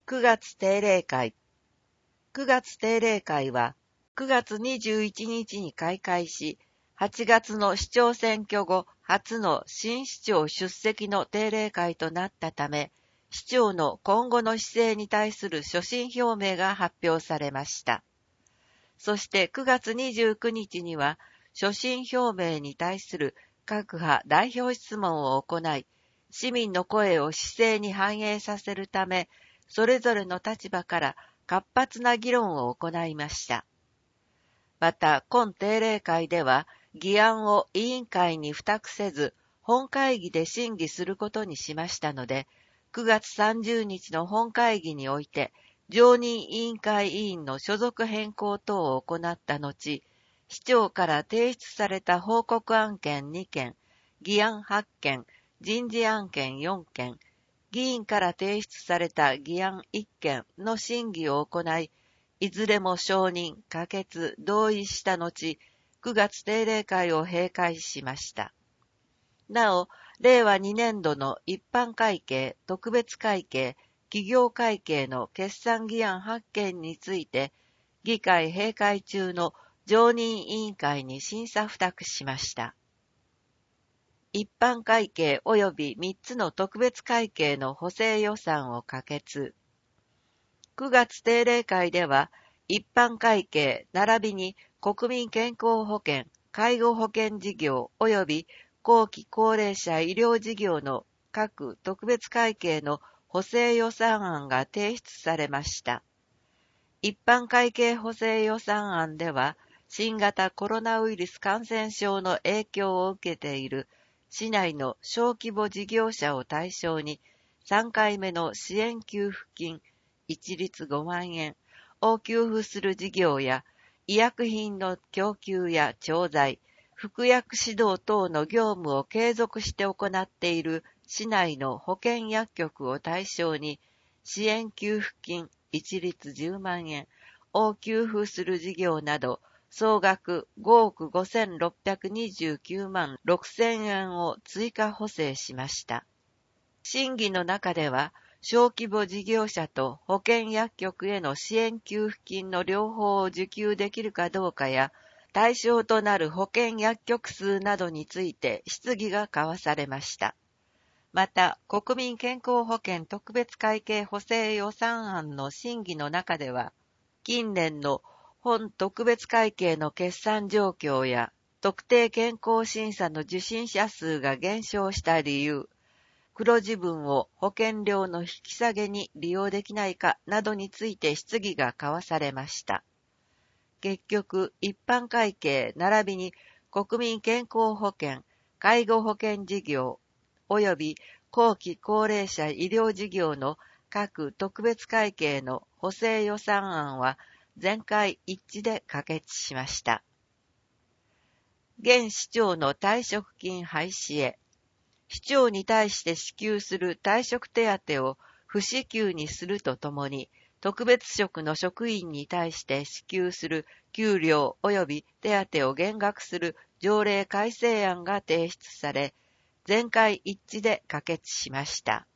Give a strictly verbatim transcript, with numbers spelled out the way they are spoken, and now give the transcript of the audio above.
くがつ定例会。くがつ定例会はくがつにじゅういちにちに開会し、はちがつの市長選挙後初の新市長出席の定例会となったため、市長の今後の姿勢に対する所信表明が発表されました。そしてくがつにじゅうくにちには、所信表明に対する各派代表質問を行い、市民の声を市政に反映させるため、それぞれの立場から活発な議論を行いました。また、今定例会では、議案を委員会に付託せず、本会議で審議することにしましたので、くがつさんじゅうにちの本会議において、常任委員会委員の所属変更等を行った後、市長から提出された報告案件にけん、議案はっけん、人事案件よんけん、議員から提出された議案いっけんの審議を行い、いずれも承認、可決、同意した後、くがつ定例会を閉会しました。なお、れいわにねんどの一般会計、特別会計、企業会計の決算議案はっけんについて、議会閉会中の常任委員会に審査付託しました。一般会計及びみっつの特別会計の補正予算を可決。くがつ定例会では、一般会計並びに国民健康保険、介護保険事業及び後期高齢者医療事業の各特別会計の補正予算案が提出されました。一般会計補正予算案では、新型コロナウイルス感染症の影響を受けている市内の小規模事業者を対象にさんかいめの支援給付金一律ごまんえんを給付する事業や医薬品の供給や調剤、服薬指導等の業務を継続して行っている市内の保健薬局を対象に支援給付金一律じゅうまんえんを給付する事業など総額ごおくごせんろっぴゃくにじゅうきゅうまんろくせんえんを追加補正しました。審議の中では、小規模事業者と保健薬局への支援給付金の両方を受給できるかどうかや、対象となる保健薬局数などについて質疑が交わされました。また、国民健康保険特別会計補正予算案の審議の中では、近年の本特別会計の決算状況や特定健康審査の受診者数が減少した理由、黒字分を保険料の引き下げに利用できないかなどについて質疑が交わされました。結局、一般会計並びに国民健康保険、介護保険事業及び後期高齢者医療事業の各特別会計の補正予算案は全会一致で可決しました。現市長の退職金廃止へ、市長に対して支給する退職手当を不支給にするとともに、特別職の職員に対して支給する給料及び手当を減額する条例改正案が提出され、全会一致で可決しました。